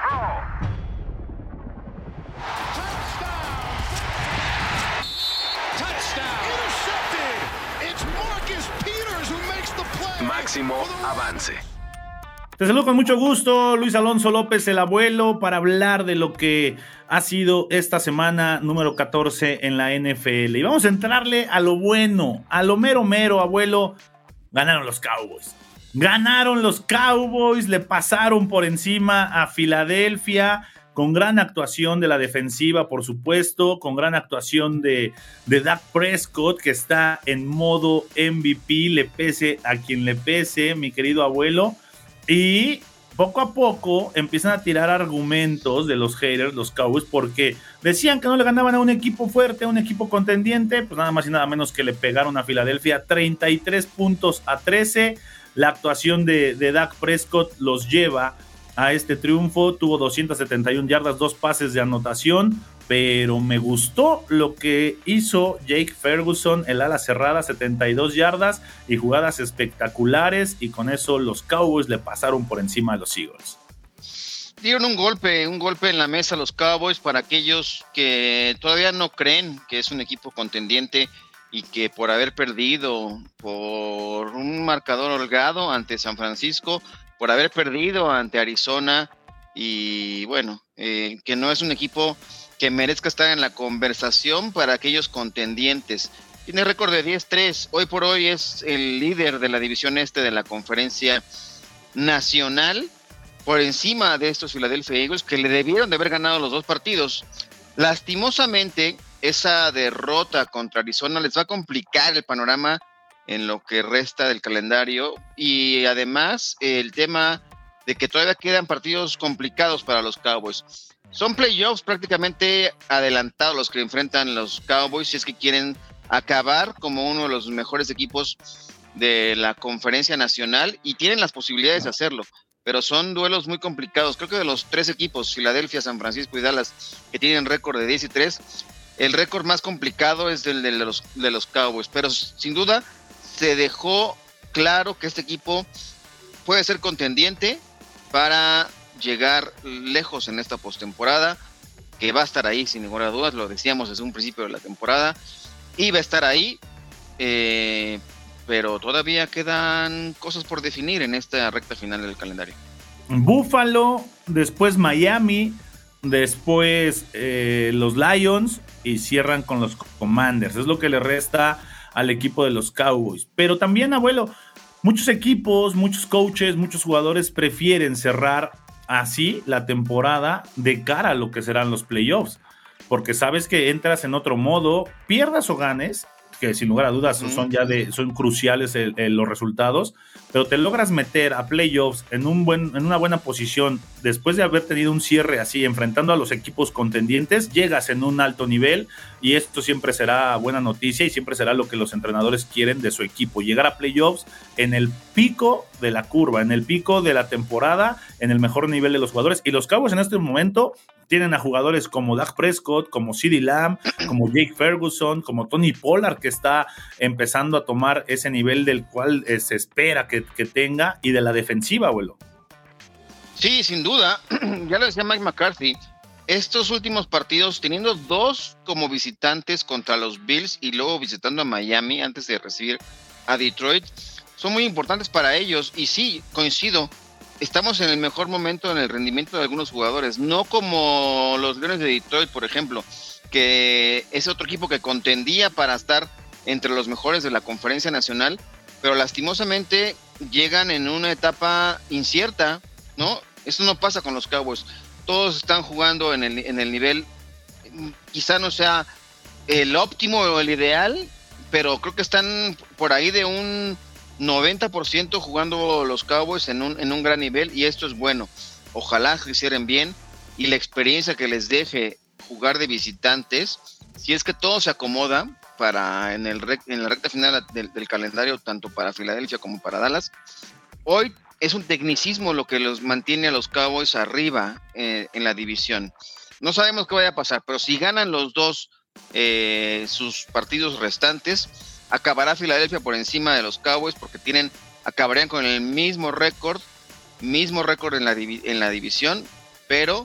Máximo avance. Te saludo con mucho gusto, Luis Alonso López, el abuelo, para hablar de lo que ha sido esta semana número 14 en la NFL. Y vamos a entrarle a lo bueno, a lo mero, abuelo. Ganaron los Cowboys. Ganaron los Cowboys, le pasaron por encima a Filadelfia, con gran actuación de la defensiva, por supuesto, con gran actuación de Dak Prescott, que está en modo MVP, le pese a quien le pese, mi querido abuelo. Y poco a poco empiezan a tirar argumentos de los haters, los Cowboys, porque decían que no le ganaban a un equipo fuerte, a un equipo contendiente, pues nada más y nada menos que le pegaron a Filadelfia 33-13. La actuación de Dak Prescott los lleva a este triunfo. Tuvo 271 yardas, 2 pases de anotación, pero me gustó lo que hizo Jake Ferguson, el ala cerrada, 72 yardas y jugadas espectaculares, y con eso los Cowboys le pasaron por encima a los Eagles. Dieron un golpe en la mesa a los Cowboys para aquellos que todavía no creen que es un equipo contendiente y que por haber perdido por un marcador holgado ante San Francisco, por haber perdido ante Arizona, y bueno, que no es un equipo que merezca estar en la conversación para aquellos contendientes. Tiene récord de 10-3, hoy por hoy es el líder de la división este de la conferencia nacional, por encima de estos Philadelphia Eagles, que le debieron de haber ganado los 2 partidos. Lastimosamente, esa derrota contra Arizona les va a complicar el panorama en lo que resta del calendario, y además el tema de que todavía quedan partidos complicados para los Cowboys. Son playoffs prácticamente adelantados los que enfrentan los Cowboys si es que quieren acabar como uno de los mejores equipos de la conferencia nacional, y tienen las posibilidades de hacerlo, pero son duelos muy complicados. Creo que de los 3 equipos, Filadelfia, San Francisco y Dallas, que tienen récord de 10-3, el récord más complicado es el de los Cowboys, pero sin duda se dejó claro que este equipo puede ser contendiente para llegar lejos en esta postemporada, que va a estar ahí sin ninguna duda, lo decíamos desde un principio de la temporada, y va a estar ahí, pero todavía quedan cosas por definir en esta recta final del calendario. Buffalo, después Miami, después los Lions, y cierran con los Commanders. Es lo que le resta al equipo de los Cowboys. Pero también, abuelo, muchos equipos, muchos coaches, muchos jugadores prefieren cerrar así la temporada de cara a lo que serán los playoffs, porque sabes que entras en otro modo, pierdas o ganes, que sin lugar a dudas son cruciales los resultados, pero te logras meter a playoffs en una buena posición después de haber tenido un cierre así, enfrentando a los equipos contendientes, llegas en un alto nivel, y esto siempre será buena noticia y siempre será lo que los entrenadores quieren de su equipo, llegar a playoffs en el pico de la curva, en el pico de la temporada, en el mejor nivel de los jugadores. Y los Cowboys en este momento tienen a jugadores como Dak Prescott, como CeeDee Lamb, como Jake Ferguson, como Tony Pollard, que está empezando a tomar ese nivel del cual se espera que tenga, y de la defensiva, abuelo. Sí, sin duda, ya lo decía Mike McCarthy, estos últimos partidos, teniendo 2 como visitantes contra los Bills y luego visitando a Miami antes de recibir a Detroit, son muy importantes para ellos. Y sí, coincido, estamos en el mejor momento en el rendimiento de algunos jugadores, no como los Leones de Detroit, por ejemplo, que es otro equipo que contendía para estar entre los mejores de la conferencia nacional, pero lastimosamente llegan en una etapa incierta, ¿no? Eso no pasa con los Cowboys. Todos están jugando en el nivel, quizá no sea el óptimo o el ideal, pero creo que están por ahí de un 90% jugando los Cowboys en un gran nivel, y esto es bueno. Ojalá que hicieran bien, y la experiencia que les deje jugar de visitantes, si es que todo se acomoda para en la recta final del calendario, tanto para Filadelfia como para Dallas. Hoy es un tecnicismo lo que los mantiene a los Cowboys arriba en la división. No sabemos qué vaya a pasar, pero si ganan los 2 sus partidos restantes, acabará Filadelfia por encima de los Cowboys, porque acabarían con el mismo récord en la división, pero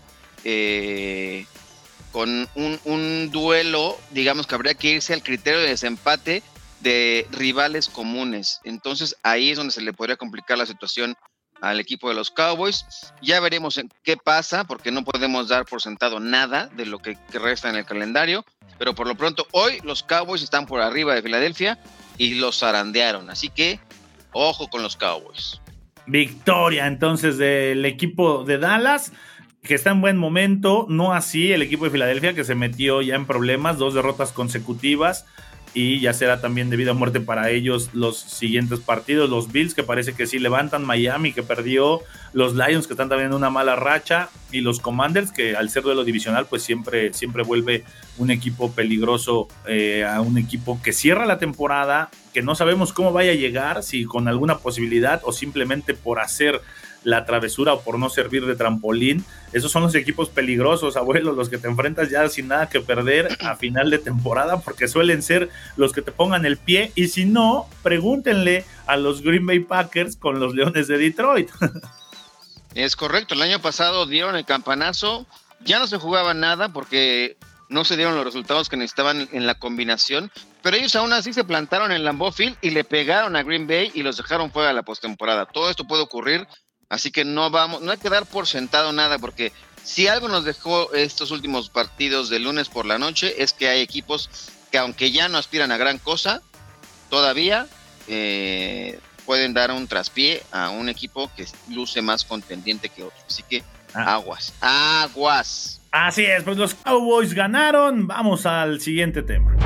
con un duelo, digamos que habría que irse al criterio de desempate de rivales comunes. Entonces ahí es donde se le podría complicar la situación al equipo de los Cowboys. Ya veremos en qué pasa, porque no podemos dar por sentado nada de lo que resta en el calendario, pero por lo pronto hoy los Cowboys están por arriba de Filadelfia y los zarandearon, así que ojo con los Cowboys. Victoria entonces del equipo de Dallas, que está en buen momento, no así el equipo de Filadelfia, que se metió ya en problemas, 2 derrotas consecutivas, y ya será también de vida o muerte para ellos los siguientes partidos. Los Bills, que parece que sí levantan, Miami, que perdió, los Lions, que están también en una mala racha, y los Commanders, que al ser duelo divisional, pues siempre vuelve un equipo peligroso a un equipo que cierra la temporada, que no sabemos cómo vaya a llegar, si con alguna posibilidad o simplemente por hacer la travesura o por no servir de trampolín. Esos son los equipos peligrosos, abuelo, los que te enfrentas ya sin nada que perder a final de temporada, porque suelen ser los que te pongan el pie, y si no, pregúntenle a los Green Bay Packers con los Leones de Detroit. Es correcto, el año pasado dieron el campanazo, ya no se jugaba nada porque no se dieron los resultados que necesitaban en la combinación, pero ellos aún así se plantaron en Lambeau Field y le pegaron a Green Bay y los dejaron fuera de la postemporada. Todo esto puede ocurrir. Así que no hay que dar por sentado nada, porque si algo nos dejó estos últimos partidos de lunes por la noche es que hay equipos que, aunque ya no aspiran a gran cosa, todavía pueden dar un traspié a un equipo que luce más contendiente que otro. Así que aguas. Así es, pues los Cowboys ganaron. Vamos al siguiente tema.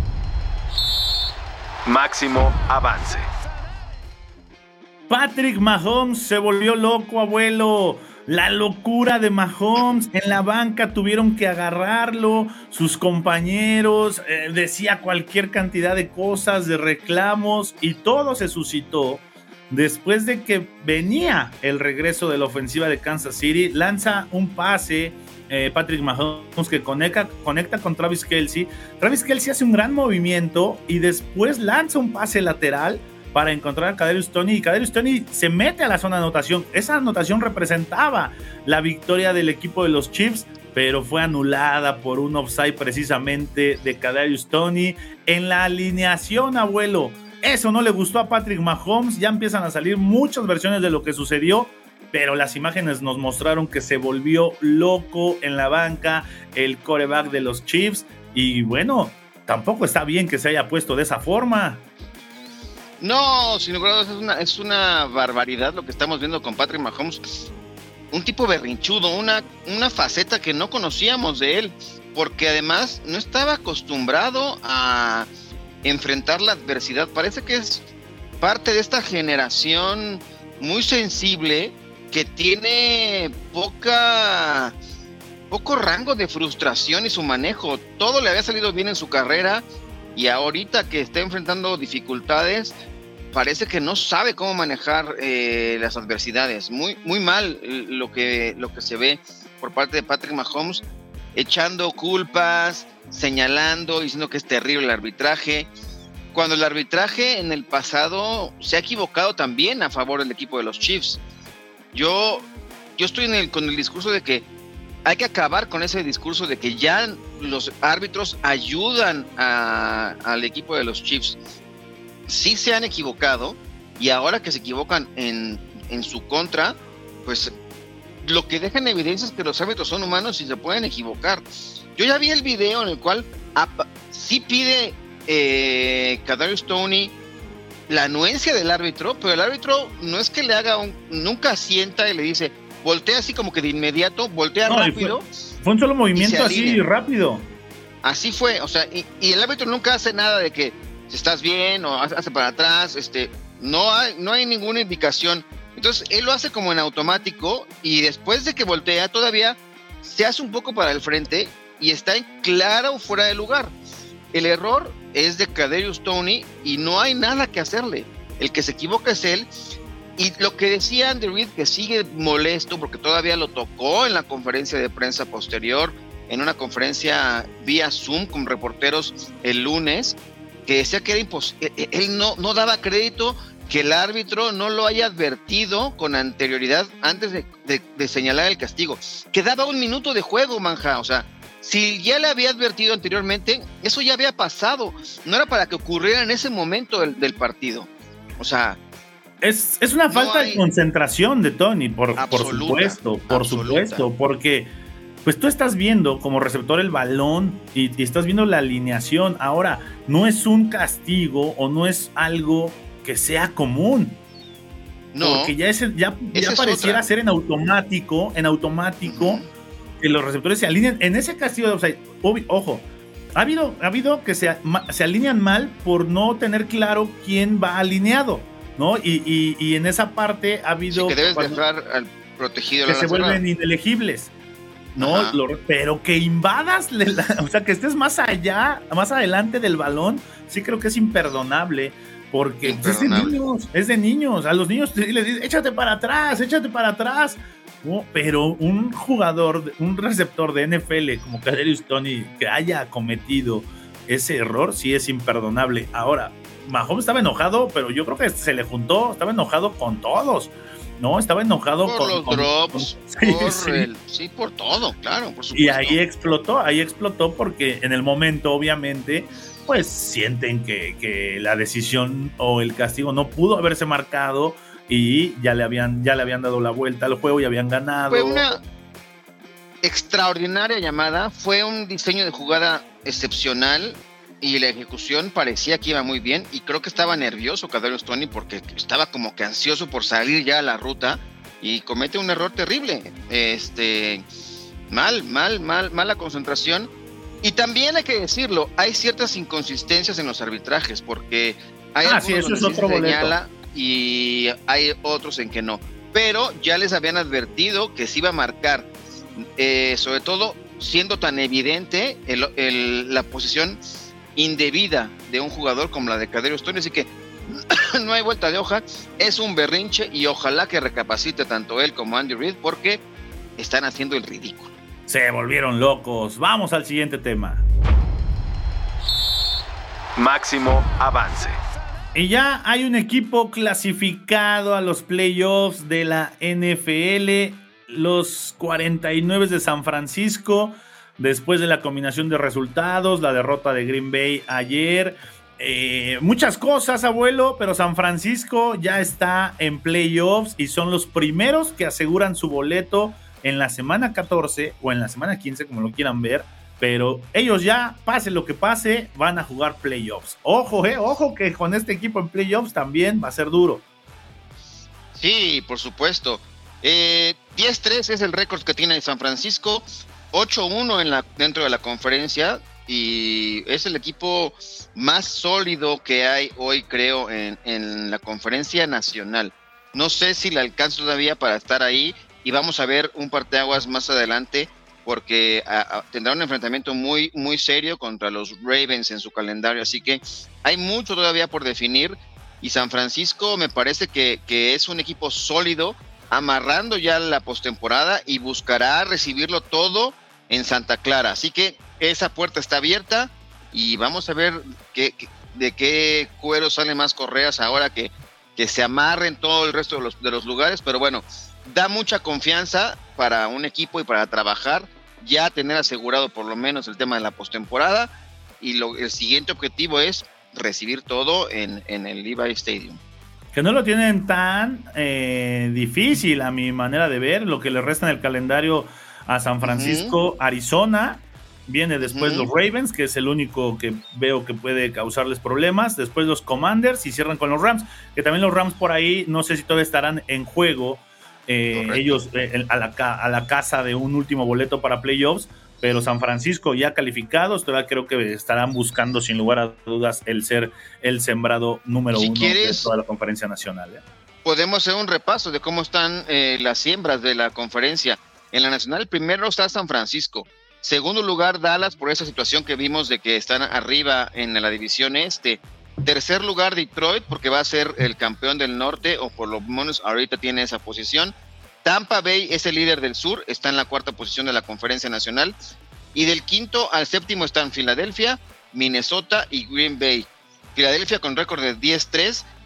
Máximo avance. Patrick Mahomes se volvió loco, abuelo. La locura de Mahomes. En la banca tuvieron que agarrarlo. Sus compañeros, decía cualquier cantidad de cosas, de reclamos, y todo se suscitó después de que venía el regreso de la ofensiva de Kansas City. Lanza un pase, Patrick Mahomes, que conecta con Travis Kelce. Travis Kelce hace un gran movimiento y después lanza un pase lateral para encontrar a Kadarius Toney, y Kadarius Toney se mete a la zona de anotación. Esa anotación representaba la victoria del equipo de los Chiefs, pero fue anulada por un offside precisamente de Kadarius Toney en la alineación, abuelo. Eso no le gustó a Patrick Mahomes. Ya empiezan a salir muchas versiones de lo que sucedió, pero las imágenes nos mostraron que se volvió loco en la banca el quarterback de los Chiefs, y bueno, tampoco está bien que se haya puesto de esa forma. No, sin lugar a dudas es una barbaridad lo que estamos viendo con Patrick Mahomes. Un tipo berrinchudo, una faceta que no conocíamos de él, porque además no estaba acostumbrado a enfrentar la adversidad. Parece que es parte de esta generación muy sensible que tiene poco rango de frustración y su manejo. Todo le había salido bien en su carrera, y ahorita que está enfrentando dificultades, parece que no sabe cómo manejar las adversidades. Muy, muy mal lo que se ve por parte de Patrick Mahomes, echando culpas, señalando, diciendo que es terrible el arbitraje, cuando el arbitraje en el pasado se ha equivocado también a favor del equipo de los Chiefs. Yo estoy con el discurso de que hay que acabar con ese discurso de que ya los árbitros ayudan al equipo de los Chiefs. Sí se han equivocado, y ahora que se equivocan en su contra, pues lo que deja en evidencia es que los árbitros son humanos y se pueden equivocar. Yo ya vi el video en el cual sí pide Kadarius Toney la anuencia del árbitro, pero el árbitro no es que le haga nunca sienta y le dice, voltea así como que de inmediato, voltea rápido. Fue un solo movimiento así rápido. Así fue, o sea, y el árbitro nunca hace nada de que si estás bien o hace para atrás, no hay ninguna indicación. Entonces él lo hace como en automático, y después de que voltea todavía se hace un poco para el frente y está en claro fuera de lugar. El error es de Kadarius Toney y no hay nada que hacerle. El que se equivoca es él. Y lo que decía Andy Reid, que sigue molesto porque todavía lo tocó en la conferencia de prensa posterior, en una conferencia vía Zoom con reporteros el lunes, que decía que era imposible. Él no daba crédito que el árbitro no lo haya advertido con anterioridad antes de señalar el castigo. Quedaba 1 minuto de juego, Manja, o sea, si ya le había advertido anteriormente, eso ya había pasado, no era para que ocurriera en ese momento del partido, o sea... Es una falta de concentración de Tony, por supuesto, porque pues tú estás viendo como receptor el balón y estás viendo la alineación. Ahora, no es un castigo o no es algo que sea común. No. Porque ya pareciera ser en automático, que los receptores se alineen en ese castigo de offside. Ojo, ha habido que se alinean mal por no tener claro quién va alineado, ¿no? Y en esa parte ha habido... Sí, que debes dejar al protegido. Que se vuelven inelegibles, ¿no? Pero que invadas, o sea, que estés más adelante del balón, sí creo que es imperdonable, porque es de niños. A los niños les dicen, échate para atrás. No, pero un jugador, un receptor de NFL como Kadarius Toney que haya cometido ese error, sí es imperdonable. Ahora, Mahomes estaba enojado, pero yo creo que se le juntó, estaba enojado con todos, ¿no? Estaba enojado por los drops, por todo, claro, por supuesto. Y ahí explotó porque en el momento, obviamente, pues sienten que la decisión o el castigo no pudo haberse marcado y ya le habían dado la vuelta al juego y habían ganado. Fue una extraordinaria llamada, fue un diseño de jugada excepcional y la ejecución parecía que iba muy bien, y creo que estaba nervioso Kadarius Toney porque estaba como que ansioso por salir ya a la ruta y comete un error terrible. Mala concentración. Y también hay que decirlo, hay ciertas inconsistencias en los arbitrajes, porque hay algunos eso es otro señala y hay otros en que no. Pero ya les habían advertido que se iba a marcar, sobre todo siendo tan evidente la posición indebida de un jugador como la de Kadarius Toney, así que no hay vuelta de hoja, es un berrinche y ojalá que recapacite tanto él como Andy Reid, porque están haciendo el ridículo. Se volvieron locos. Vamos al siguiente tema. Máximo avance. Y ya hay un equipo clasificado a los playoffs de la NFL, los 49 de San Francisco, después de la combinación de resultados, la derrota de Green Bay ayer. Muchas cosas, abuelo, pero San Francisco ya está en playoffs y son los primeros que aseguran su boleto en la semana 14 o en la semana 15, como lo quieran ver, pero ellos ya, pase lo que pase, van a jugar playoffs. Ojo que con este equipo en playoffs también va a ser duro. Sí, por supuesto. 10-3 es el récord que tiene San Francisco, 8-1 dentro de la conferencia, y es el equipo más sólido que hay hoy, creo, en la conferencia nacional. No sé si le alcanza todavía para estar ahí, y vamos a ver un parteaguas más adelante, porque tendrá un enfrentamiento muy, muy serio contra los Ravens en su calendario, así que hay mucho todavía por definir, y San Francisco me parece que es un equipo sólido, amarrando ya la postemporada, y buscará recibirlo todo en Santa Clara, así que esa puerta está abierta, y vamos a ver de qué cuero salen más correas ahora que se amarren todo el resto de los lugares, pero bueno, da mucha confianza para un equipo y para trabajar, ya tener asegurado por lo menos el tema de la postemporada, y el siguiente objetivo es recibir todo en el Levi Stadium. Que no lo tienen tan difícil a mi manera de ver. Lo que le resta en el calendario a San Francisco, Arizona, viene después los Ravens, que es el único que veo que puede causarles problemas, después los Commanders y cierran con los Rams, que también los Rams por ahí, no sé si todavía estarán en juego, ellos a la casa de un último boleto para playoffs, pero San Francisco ya calificados, todavía creo que estarán buscando sin lugar a dudas el ser el sembrado número uno de toda la conferencia nacional. Podemos hacer un repaso de cómo están las siembras de la conferencia. En la nacional primero está San Francisco, segundo lugar Dallas por esa situación que vimos de que están arriba en la división este. Tercer lugar Detroit porque va a ser el campeón del norte, o por lo menos ahorita tiene esa posición. Tampa Bay es el líder del sur, está en la cuarta posición de la conferencia nacional. Y del quinto al séptimo están Filadelfia, Minnesota y Green Bay. Filadelfia con récord de 10-3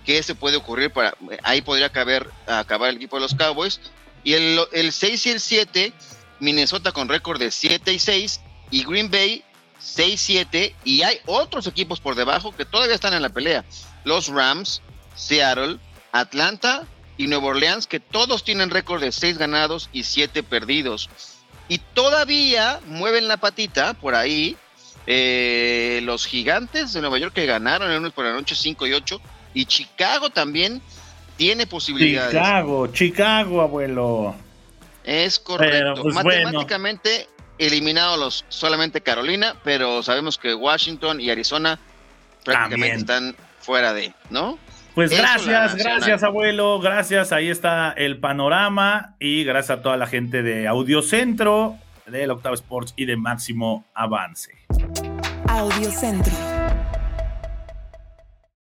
qué se puede ocurrir ahí podría acabar el equipo de los Cowboys. Y el 6 y el 7, Minnesota con récord de 7-6 y Green Bay 6-7, y hay otros equipos por debajo que todavía están en la pelea. Los Rams, Seattle, Atlanta y Nueva Orleans, que todos tienen récord de 6 ganados y 7 perdidos. Y todavía mueven la patita por ahí los Gigantes de Nueva York, que ganaron el lunes por la noche 5-8, y Chicago también tiene posibilidades. Chicago, abuelo. Es correcto. Pero, pues, matemáticamente eliminados solamente Carolina, pero sabemos que Washington y Arizona prácticamente están fuera de, ¿no? Pues gracias, abuelo, gracias, ahí está el panorama, y gracias a toda la gente de Audiocentro, del Octavo Sports y de Máximo Avance. Audiocentro.